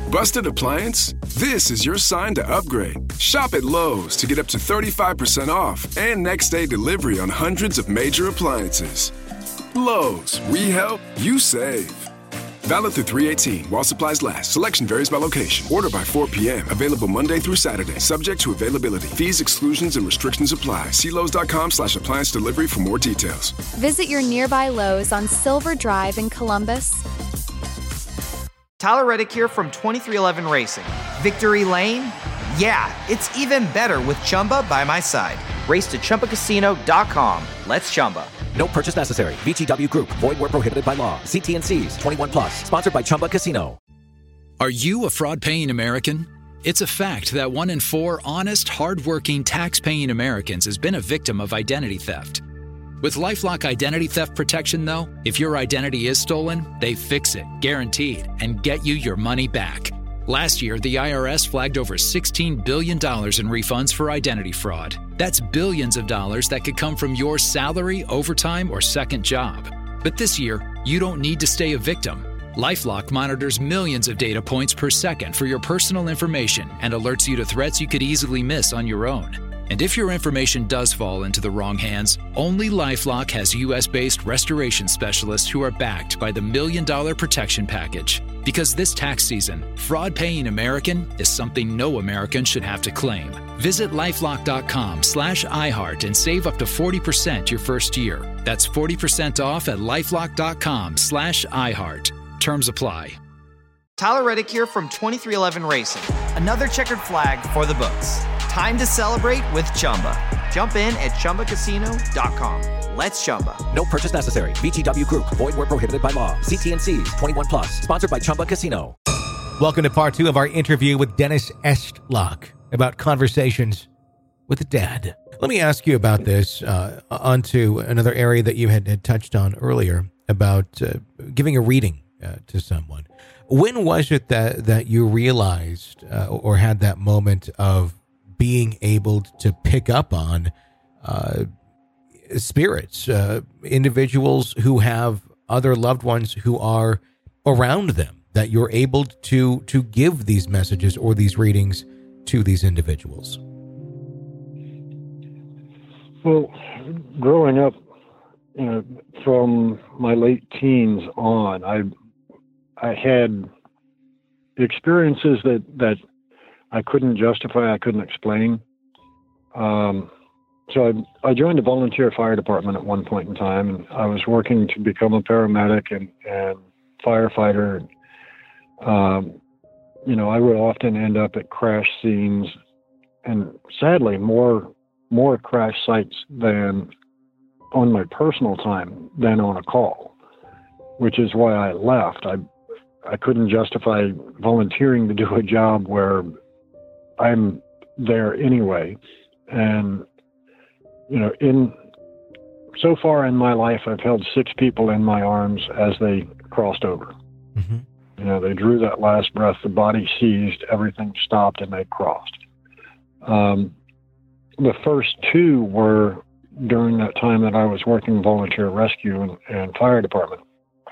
Busted appliance? This is your sign to upgrade. Shop at Lowe's to get up to 35% off and next day delivery on hundreds of major appliances. Lowe's, we help, you save. Valid through 3/18 while supplies last. Selection varies by location. Order by 4 p.m. Available Monday through Saturday. Subject to availability. Fees, exclusions, and restrictions apply. See Lowes.com/appliance delivery for more details. Visit your nearby Lowe's on Silver Drive in Columbus. Tyler Reddick here from 2311 Racing. Victory Lane? Yeah, it's even better with Chumba by my side. Race to ChumbaCasino.com. Let's Chumba. No purchase necessary. VGW Group. Void where prohibited by law. See T&Cs. 21 plus. Sponsored by Chumba Casino. Are you a fraud-paying American? It's a fact that 1 in 4 honest, hard-working, tax-paying Americans has been a victim of identity theft. With LifeLock Identity Theft Protection, though, if your identity is stolen, they fix it, guaranteed, and get you your money back. Last year, the IRS flagged over $16 billion in refunds for identity fraud. That's billions of dollars that could come from your salary, overtime, or second job. But this year, you don't need to stay a victim. LifeLock monitors millions of data points per second for your personal information and alerts you to threats you could easily miss on your own. And if your information does fall into the wrong hands, only LifeLock has U.S.-based restoration specialists who are backed by the $1 Million Protection Package. Because this tax season, fraud-paying American is something no American should have to claim. Visit LifeLock.com/iHeart and save up to 40% your first year. That's 40% off at LifeLock.com/iHeart. Terms apply. Tyler Reddick here from 2311 Racing. Another checkered flag for the books. Time to celebrate with Chumba. Jump in at ChumbaCasino.com. Let's Chumba. No purchase necessary. VGW Group. Void where prohibited by law. See T&Cs. 21 plus. Sponsored by Chumba Casino. Welcome to part 2 of our interview with Dennis Estlock about conversations with a dad. Let me ask you about this, onto another area that you had touched on earlier about giving a reading to someone. When was it that you realized or had that moment of being able to pick up on spirits, individuals who have other loved ones who are around them, that you're able to give these messages or these readings to these individuals? Well, growing up, from my late teens on, I had experiences that I couldn't justify, I couldn't explain. So I joined the volunteer fire department at one point in time, and I was working to become a paramedic and firefighter. I would often end up at crash scenes, and sadly, more crash sites than on my personal time than on a call, which is why I left. I couldn't justify volunteering to do a job where I'm there anyway. And, so far in my life, I've held 6 people in my arms as they crossed over. Mm-hmm. They drew that last breath, the body seized, everything stopped, and they crossed. The first 2 were during that time that I was working volunteer rescue and fire department.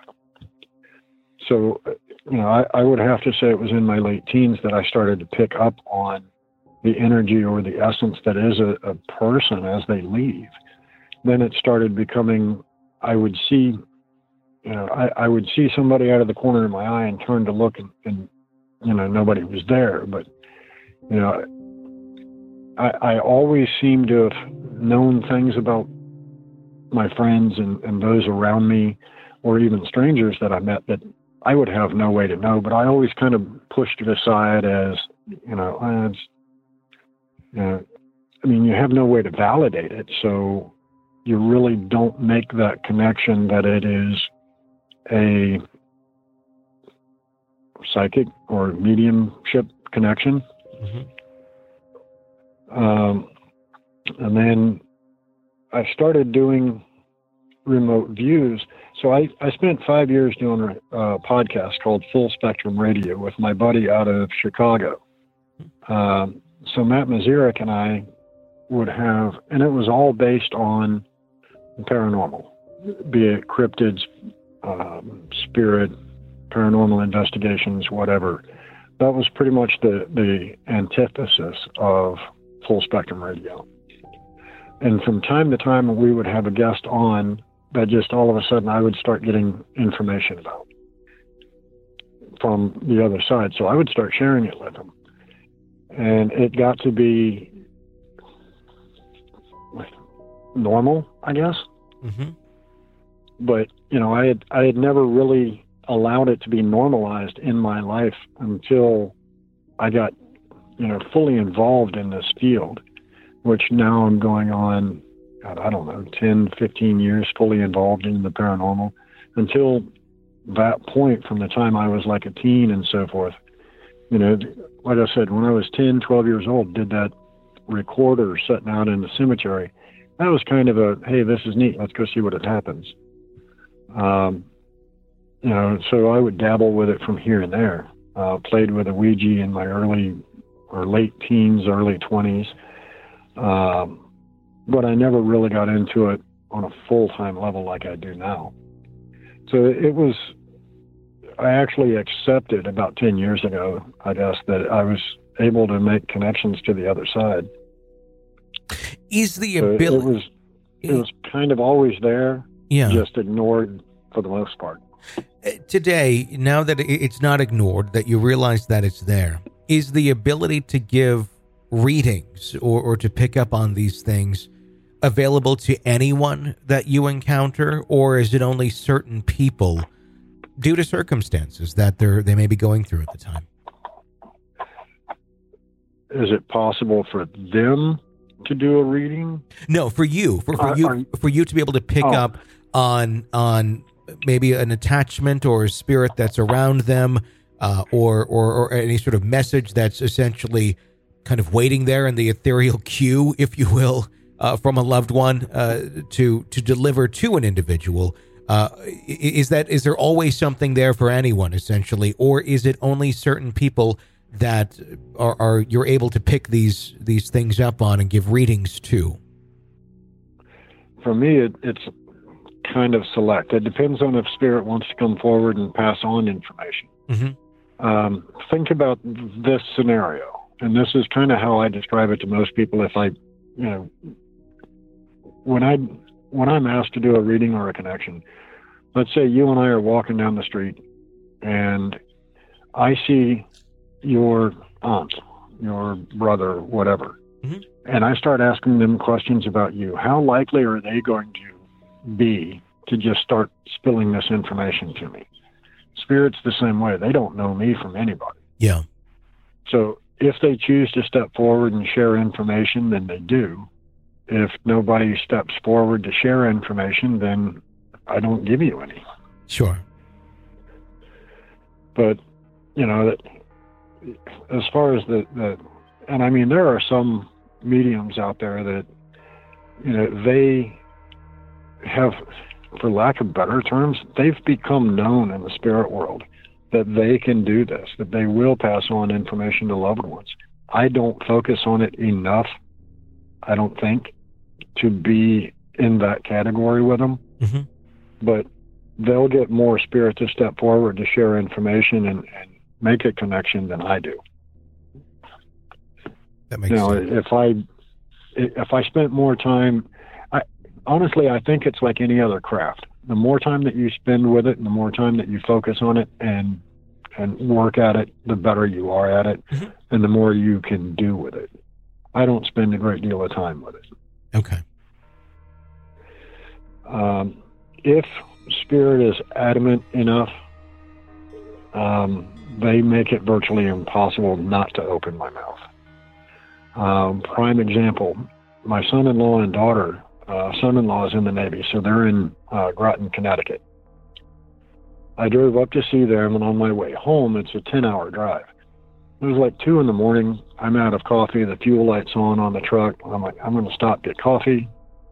So, I would have to say it was in my late teens that I started to pick up on the energy or the essence that is a person as they leave. Then it started becoming, I would see somebody out of the corner of my eye and turn to look and nobody was there. But, I always seem to have known things about my friends and those around me, or even strangers that I met, that I would have no way to know, but I always kind of pushed it aside as, you have no way to validate it. So you really don't make that connection that it is a psychic or mediumship connection. Mm-hmm. And then I started doing remote views. So I spent 5 years doing a podcast called Full Spectrum Radio with my buddy out of Chicago. So Matt Mazirik and I would have, and it was all based on paranormal, be it cryptids, spirit, paranormal investigations, whatever. that was pretty much the antithesis of full spectrum radio. And from time to time, we would have a guest on that just all of a sudden I would start getting information about from the other side. So I would start sharing it with them. And it got to be normal, I guess. Mm-hmm. But, you know, I had never really allowed it to be normalized in my life until I got, you know, fully involved in this field, which now I'm going on, God, I don't know, 10, 15 years fully involved in the paranormal. Until that point, from the time I was like a teen and so forth, you know, like I said, when I was 10, 12 years old, did that recorder sitting out in the cemetery. That was kind of a, hey, this is neat, let's go see what it happens. You know, so I would dabble with it from here and there. Played with a Ouija in my early or late teens, early 20s. But I never really got into it on a full-time level like I do now. So it was, I actually accepted about 10 years ago, I guess, that I was able to make connections to the other side. Is the ability... It was kind of always there, just ignored for the most part. Today, now that it's not ignored, that you realize that it's there, is the ability to give readings or to pick up on these things available to anyone that you encounter, or is it only certain people due to circumstances that they may be going through at the time? Is it possible for them to do a reading? No, for you, for you to be able to pick up on maybe an attachment or a spirit that's around them, or any sort of message that's essentially kind of waiting there in the ethereal queue, if you will, from a loved one to deliver to an individual. Is there always something there for anyone, essentially, or is it only certain people that are you're able to pick these things up on and give readings to? For me, it's kind of select. It depends on if spirit wants to come forward and pass on information. Mm-hmm. Think about this scenario, and this is kind of how I describe it to most people. If I, you know, when I'm asked to do a reading or a connection, let's say you and I are walking down the street, and I see your aunt, your brother, whatever, mm-hmm. and I start asking them questions about you. How likely are they going to be to just start spilling this information to me? Spirit's the same way. They don't know me from anybody. Yeah. So if they choose to step forward and share information, then they do. If nobody steps forward to share information, then I don't give you any. Sure. But, you know, as far as and I mean, there are some mediums out there that, you know, they have, for lack of better terms, they've become known in the spirit world that they can do this, that they will pass on information to loved ones. I don't focus on it enough, I don't think, to be in that category with them. Mm-hmm. But they'll get more spirit to step forward to share information and make a connection than I do. That makes sense. If I spent more time, honestly, I think it's like any other craft. The more time that you spend with it and the more time that you focus on it and work at it, the better you are at it, mm-hmm. and the more you can do with it. I don't spend a great deal of time with it. Okay. If spirit is adamant enough, they make it virtually impossible not to open my mouth. Prime example, my son-in-law and daughter, son-in-law is in the Navy, so they're in Groton, Connecticut. I drove up to see them, and on my way home, it's a 10-hour drive. It was like 2 a.m. I'm out of coffee. The fuel light's on the truck. I'm like, I'm going to stop, get coffee.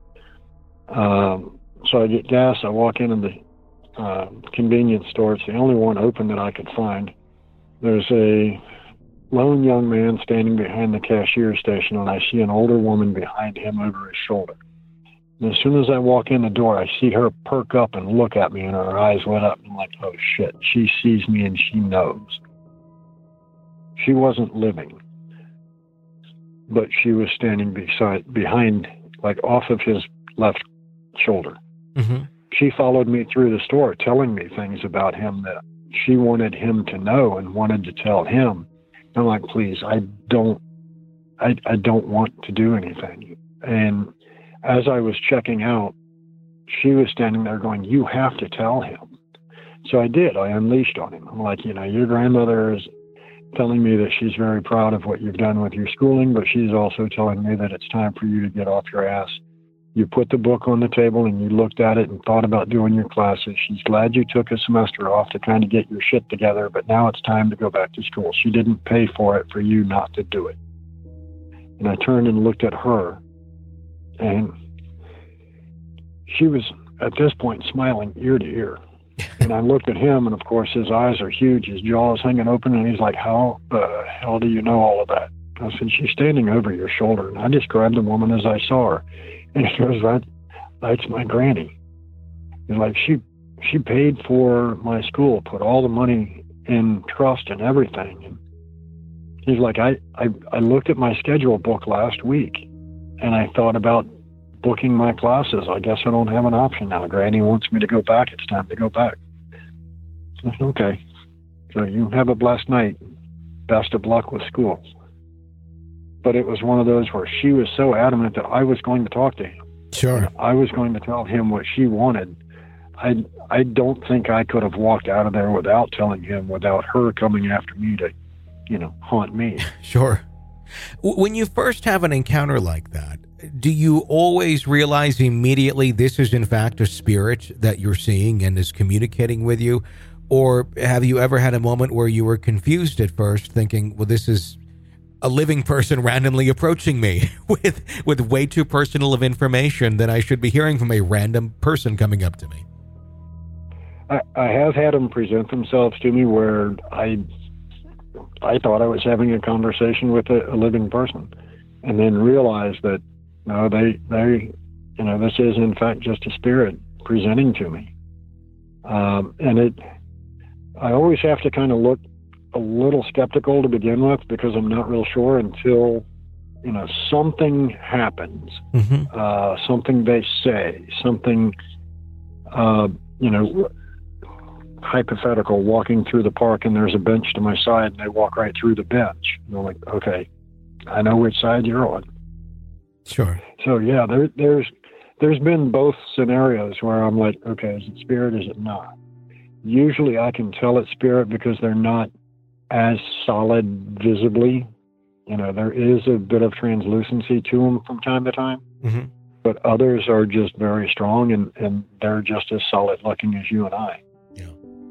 So I get gas. I walk into the convenience store. It's the only one open that I could find. There's a lone young man standing behind the cashier station, and I see an older woman behind him over his shoulder. And as soon as I walk in the door, I see her perk up and look at me, and her eyes went up. I'm like, oh, shit. She sees me, and she knows. She wasn't living, but she was standing behind, like off of his left shoulder. Mm-hmm. She followed me through the store, telling me things about him that she wanted him to know and wanted to tell him. I'm like, please, I don't want to do anything. And as I was checking out, she was standing there going, you have to tell him. So I did. I unleashed on him. I'm like, your grandmother is telling me that she's very proud of what you've done with your schooling, but she's also telling me that it's time for you to get off your ass. You put the book on the table and you looked at it and thought about doing your classes. She's glad you took a semester off to kind of get your shit together, but now it's time to go back to school. She didn't pay for it for you not to do it. And I turned and looked at her, and she was, at this point, smiling ear to ear. And I looked at him, and of course his eyes are huge, his jaw is hanging open, and he's like, how the hell do you know all of that? I said, she's standing over your shoulder. And I described the woman as I saw her. And he goes, that's my granny. He's like, she paid for my school, put all the money in trust and everything. And he's like, I looked at my schedule book last week, and I thought about booking my classes. I guess I don't have an option now. Granny wants me to go back. It's time to go back. I said, okay. So you have a blessed night. Best of luck with school. But it was one of those where she was so adamant that I was going to talk to him. Sure. I was going to tell him what she wanted. I don't think I could have walked out of there without telling him, without her coming after me to, haunt me. Sure. When you first have an encounter like that, do you always realize immediately this is in fact a spirit that you're seeing and is communicating with you? Or have you ever had a moment where you were confused at first, thinking, well, this is a living person randomly approaching me with way too personal of information that I should be hearing from a random person coming up to me? I have had them present themselves to me where I thought I was having a conversation with a living person, and then realized that no, they this is in fact just a spirit presenting to me. And I always have to kind of look a little skeptical to begin with, because I'm not real sure until, something happens, something they say, something, hypothetical, walking through the park and there's a bench to my side and they walk right through the bench. And I'm like, okay, I know which side you're on. Sure. So yeah, there's been both scenarios where I'm like, okay, is it spirit? Is it not? Usually I can tell it's spirit because they're not as solid visibly. There is a bit of translucency to them from time to time, but others are just very strong and they're just as solid looking as you and I. Yeah.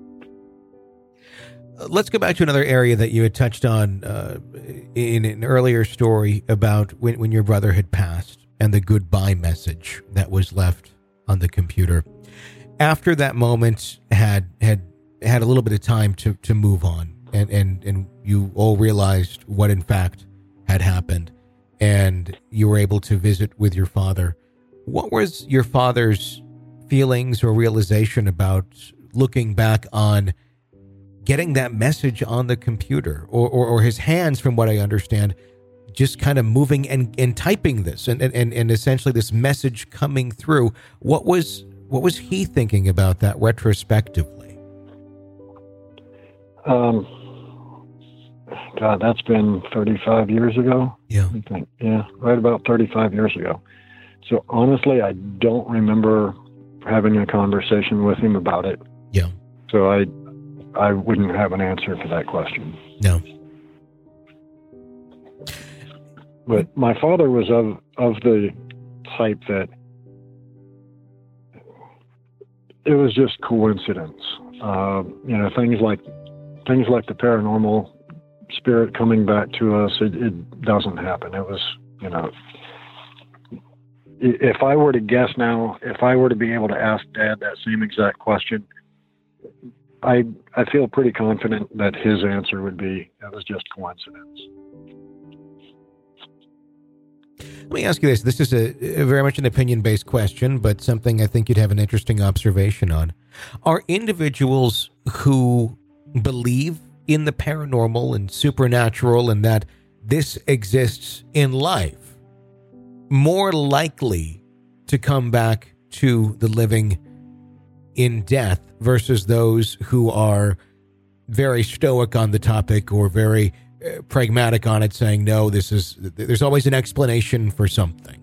Let's go back to another area that you had touched on in an earlier story about when your brother had passed and the goodbye message that was left on the computer. After that moment had a little bit of time to move on, and you all realized what in fact had happened, and you were able to visit with your father. What was your father's feelings or realization about looking back on getting that message on the computer, or his hands, from what I understand, just kind of moving and typing this and essentially this message coming through? What was he thinking about that retrospectively? God, that's been 35 years ago. Yeah. I think. Yeah, right about 35 years ago. So honestly, I don't remember having a conversation with him about it. Yeah. So I wouldn't have an answer to that question. No. But my father was of the type that it was just coincidence. Things like the paranormal spirit coming back to us, it doesn't happen. It was, if I were to guess now, if I were to be able to ask Dad that same exact question, I feel pretty confident that his answer would be, it was just coincidence. Let me ask you this. This is a very much an opinion-based question, but something I think you'd have an interesting observation on. Are individuals who believe in the paranormal and supernatural and that this exists in life more likely to come back to the living in death versus those who are very stoic on the topic or very pragmatic on it, saying, no, there's always an explanation for something?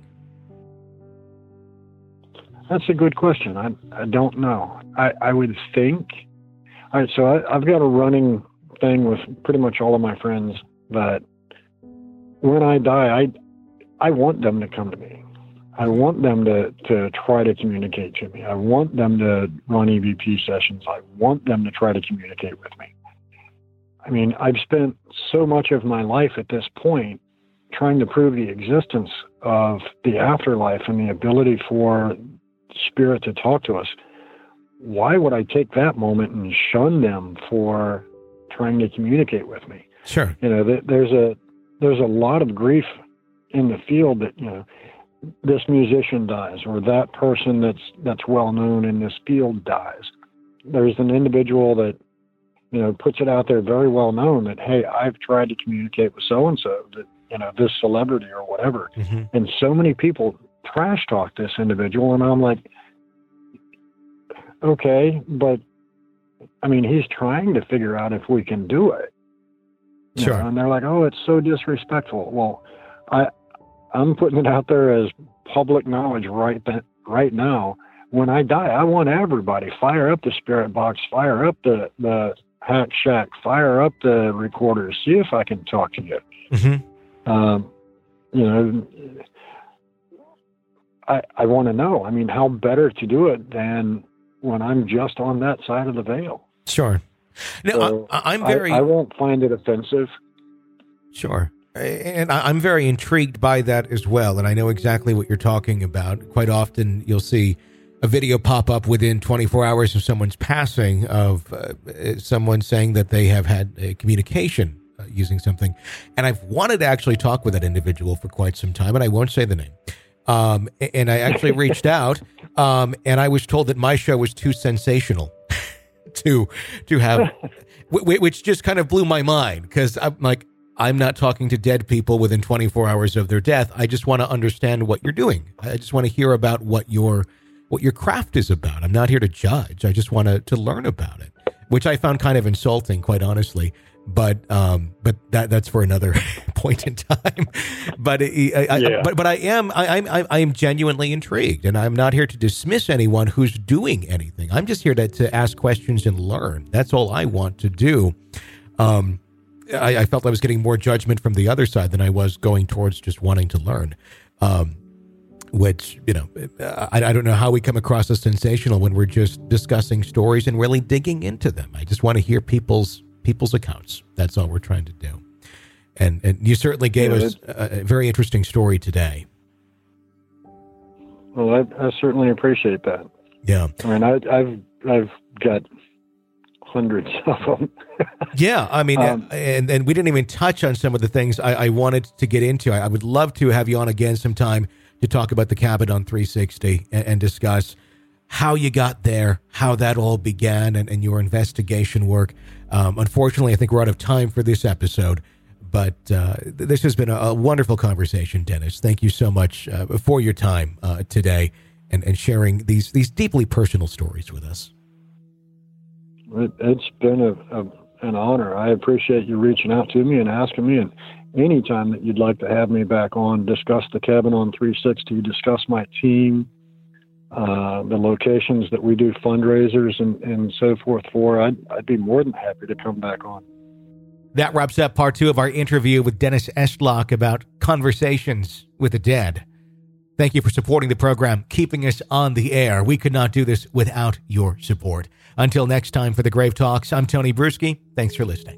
That's a good question. I don't know. I would think. All right, so I've got a running thing with pretty much all of my friends that when I die, I want them to come to me. I want them to try to communicate to me. I want them to run EVP sessions. I want them to try to communicate with me. I mean, I've spent so much of my life at this point trying to prove the existence of the afterlife and the ability for spirit to talk to us. Why would I take that moment and shun them for trying to communicate with me? Sure. You know, there's a lot of grief in the field that, you know, this musician dies or that person that's well known in this field dies. There's an individual that, you know, puts it out there very well known that, hey, I've tried to communicate with so-and-so, that, you know, this celebrity or whatever. Mm-hmm. And so many people trash talk this individual. And I'm like, okay, but I mean, he's trying to figure out if we can do it. You Sure. know, and they're like, oh, it's so disrespectful. Well, I'm putting it out there as public knowledge right now. When I die, I want everybody, fire up the spirit box, fire up the Hack Shack, fire up the recorders, see if I can talk to you. Mm-hmm. You know, I want to know. I mean, how better to do it than when I'm just on that side of the veil? Sure. No, So I'm very... I won't find it offensive. Sure. And I'm very intrigued by that as well. And I know exactly what you're talking about. Quite often you'll see a video pop up within 24 hours of someone's passing of someone saying that they have had a communication using something. And I've wanted to actually talk with that individual for quite some time, and I won't say the name. And I actually reached out, and I was told that my show was too sensational to have, which just kind of blew my mind, because I'm like, I'm not talking to dead people within 24 hours of their death. I just want to understand what you're doing. I just want to hear about what your craft is about. I'm not here to judge. I just want to learn about it, which I found kind of insulting, quite honestly. But that's for another point in time. But I am genuinely intrigued, and I'm not here to dismiss anyone who's doing anything. I'm just here to ask questions and learn. That's all I want to do. I felt I was getting more judgment from the other side than I was going towards just wanting to learn. Which, you know, I don't know how we come across as sensational when we're just discussing stories and really digging into them. I just want to hear people's accounts. That's all we're trying to do. And you certainly gave us a very interesting story today. Well, I certainly appreciate that. Yeah. I mean, I've got hundreds of them. Yeah. I mean, and we didn't even touch on some of the things I wanted to get into. I would love to have you on again sometime to talk about the cabin on 360 and discuss how you got there, how that all began, and your investigation work. Unfortunately, I think we're out of time for this episode, but this has been a wonderful conversation, Dennis. Thank you so much for your time today and sharing these deeply personal stories with us. It's been an honor. I appreciate you reaching out to me and asking me, and anytime that you'd like to have me back on, discuss the cabin on 360, discuss my team, the locations that we do fundraisers and so forth for, I'd be more than happy to come back on. That wraps up part 2 of our interview with Dennis Estlock about conversations with the dead. Thank you for supporting the program, keeping us on the air. We could not do this without your support. Until next time for the Grave Talks, I'm Tony Bruschi. Thanks for listening.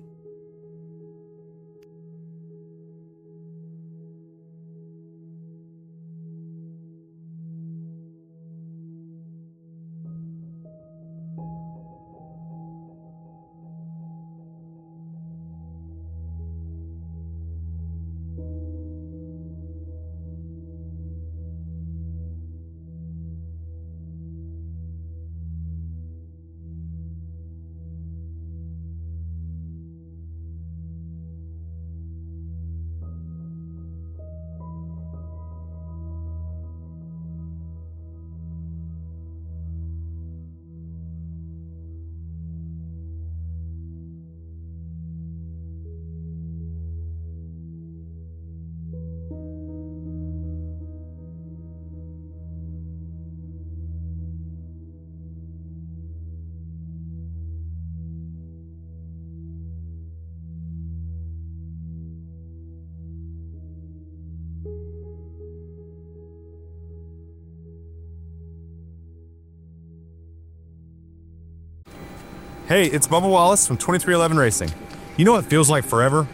Hey, it's Bubba Wallace from 2311 Racing. You know what feels like forever?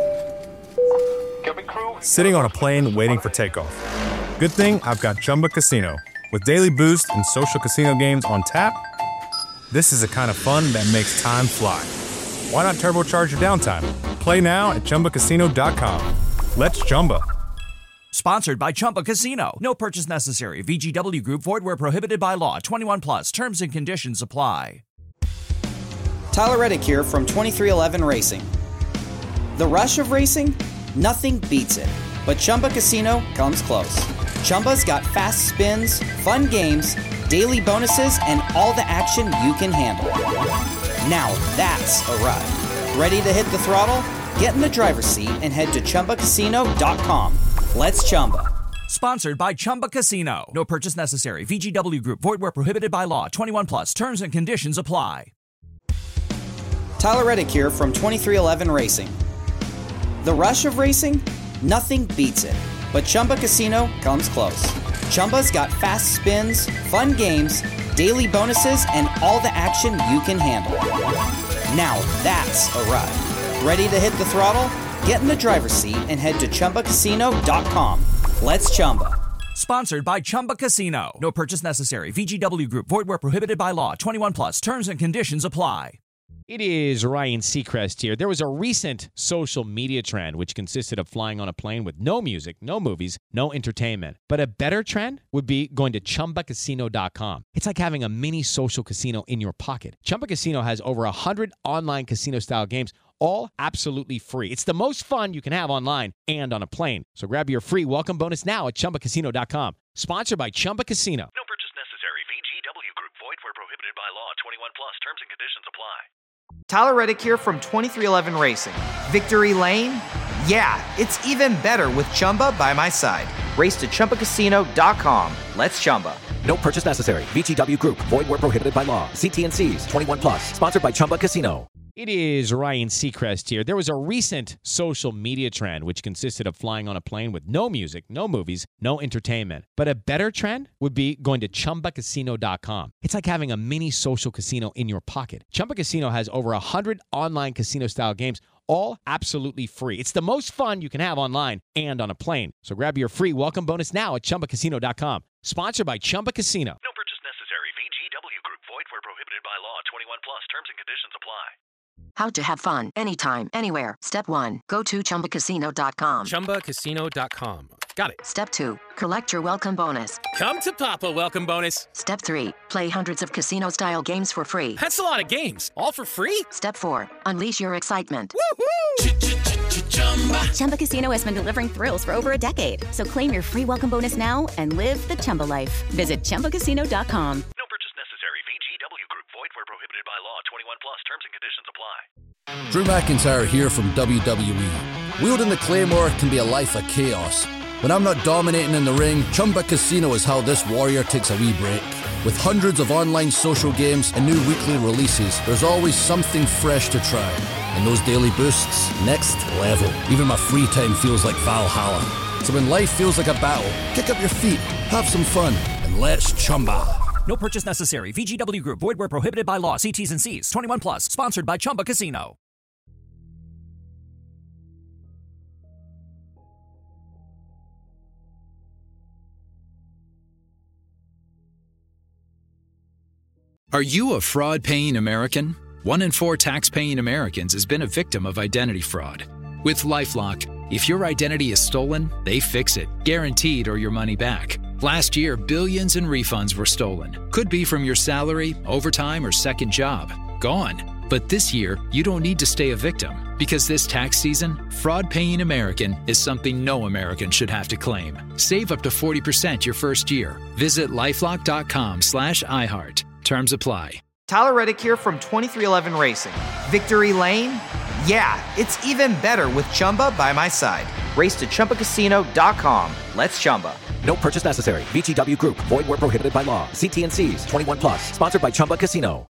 Sitting on a plane waiting for takeoff. Good thing I've got Chumba Casino. With daily boost and social casino games on tap, this is the kind of fun that makes time fly. Why not turbocharge your downtime? Play now at ChumbaCasino.com. Let's Chumba. Sponsored by Chumba Casino. No purchase necessary. VGW Group. Void where prohibited by law. 21 plus. Terms and conditions apply. Tyler Reddick here from 2311 Racing. The rush of racing? Nothing beats it. But Chumba Casino comes close. Chumba's got fast spins, fun games, daily bonuses, and all the action you can handle. Now that's a ride. Ready to hit the throttle? Get in the driver's seat and head to ChumbaCasino.com. Let's Chumba. Sponsored by Chumba Casino. No purchase necessary. VGW Group. Void where prohibited by law. 21 plus. Terms and conditions apply. Tyler Reddick here from 2311 Racing. The rush of racing? Nothing beats it. But Chumba Casino comes close. Chumba's got fast spins, fun games, daily bonuses, and all the action you can handle. Now that's a ride. Ready to hit the throttle? Get in the driver's seat and head to ChumbaCasino.com. Let's Chumba. Sponsored by Chumba Casino. No purchase necessary. VGW Group. Void where prohibited by law. 21 plus. Terms and conditions apply. It is Ryan Seacrest here. There was a recent social media trend which consisted of flying on a plane with no music, no movies, no entertainment. But a better trend would be going to ChumbaCasino.com. It's like having a mini social casino in your pocket. Chumba Casino has over 100 online casino-style games, all absolutely free. It's the most fun you can have online and on a plane. So grab your free welcome bonus now at ChumbaCasino.com. Sponsored by Chumba Casino. No purchase necessary. VGW Group. Void where prohibited by law. 21 plus. Terms and conditions apply. Tyler Reddick here from 2311 Racing. Victory Lane? Yeah, it's even better with Chumba by my side. Race to ChumbaCasino.com. Let's Chumba. No purchase necessary. VGW Group. Void where prohibited by law. See T&Cs. 21 plus. Sponsored by Chumba Casino. It is Ryan Seacrest here. There was a recent social media trend which consisted of flying on a plane with no music, no movies, no entertainment. But a better trend would be going to ChumbaCasino.com. It's like having a mini social casino in your pocket. Chumba Casino has over 100 online casino-style games, all absolutely free. It's the most fun you can have online and on a plane. So grab your free welcome bonus now at ChumbaCasino.com. Sponsored by Chumba Casino. No purchase necessary. VGW Group. Void where prohibited by law. 21 plus. Terms and conditions apply. How to have fun anytime, anywhere. Step 1. Go to ChumbaCasino.com. ChumbaCasino.com. Got it. Step 2. Collect your welcome bonus. Come to Papa welcome bonus. Step 3. Play hundreds of casino-style games for free. That's a lot of games. All for free? Step 4. Unleash your excitement. Woohoo! Chumba Casino has been delivering thrills for over a decade. So claim your free welcome bonus now and live the Chumba life. Visit ChumbaCasino.com. No purchase necessary. VGW Group. Void where prohibited by law. 21 plus. Terms and conditions apply. Drew McIntyre here from WWE. Wielding the Claymore can be a life of chaos. When I'm not dominating in the ring, Chumba Casino is how this warrior takes a wee break. With hundreds of online social games and new weekly releases, there's always something fresh to try. And those daily boosts, next level. Even my free time feels like Valhalla. So when life feels like a battle, kick up your feet, have some fun, and let's Chumba. No purchase necessary. VGW Group. Void where prohibited by law. See T's and C's. 21 plus. Sponsored by Chumba Casino. Are you a fraud-paying American? 1 in 4 tax-paying Americans has been a victim of identity fraud. With LifeLock, if your identity is stolen, they fix it, guaranteed or your money back. Last year, billions in refunds were stolen. Could be from your salary, overtime, or second job. Gone. But this year, you don't need to stay a victim. Because this tax season, fraud-paying American is something no American should have to claim. Save up to 40% your first year. Visit LifeLock.com/iHeart. Terms apply. Tyler Reddick here from 2311 Racing. Victory Lane? Yeah, it's even better with Chumba by my side. Race to ChumbaCasino.com. Let's Chumba. No purchase necessary. VGW Group. Void where prohibited by law. See T&Cs. 21 plus. Sponsored by Chumba Casino.